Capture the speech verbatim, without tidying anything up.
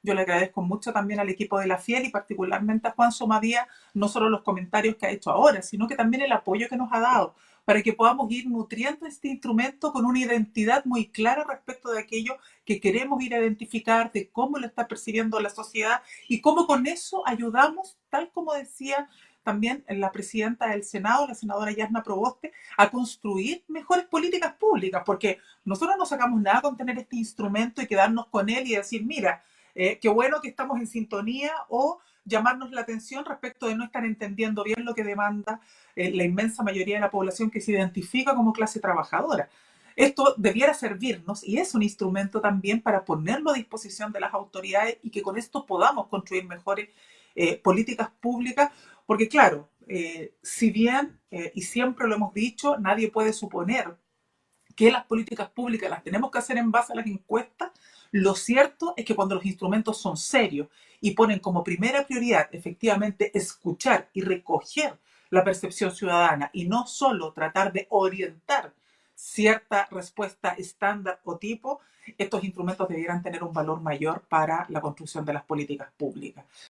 Yo le agradezco mucho también al equipo de La Fiel y particularmente a Juan Somadía, no solo los comentarios que ha hecho ahora, sino que también el apoyo que nos ha dado para que podamos ir nutriendo este instrumento con una identidad muy clara respecto de aquello que queremos ir a identificar, de cómo lo está percibiendo la sociedad y cómo con eso ayudamos, tal como decía también la presidenta del Senado, la senadora Yasna Proboste, a construir mejores políticas públicas, porque nosotros no sacamos nada con tener este instrumento y quedarnos con él y decir, mira, eh, qué bueno que estamos en sintonía, o llamarnos la atención respecto de no estar entendiendo bien lo que demanda eh, la inmensa mayoría de la población que se identifica como clase trabajadora. Esto debiera servirnos y es un instrumento también para ponerlo a disposición de las autoridades y que con esto podamos construir mejores eh, políticas públicas, porque claro, eh, si bien, eh, y siempre lo hemos dicho, nadie puede suponer que las políticas públicas las tenemos que hacer en base a las encuestas, lo cierto es que cuando los instrumentos son serios y ponen como primera prioridad efectivamente escuchar y recoger la percepción ciudadana y no solo tratar de orientar cierta respuesta estándar o tipo, estos instrumentos debieran tener un valor mayor para la construcción de las políticas públicas.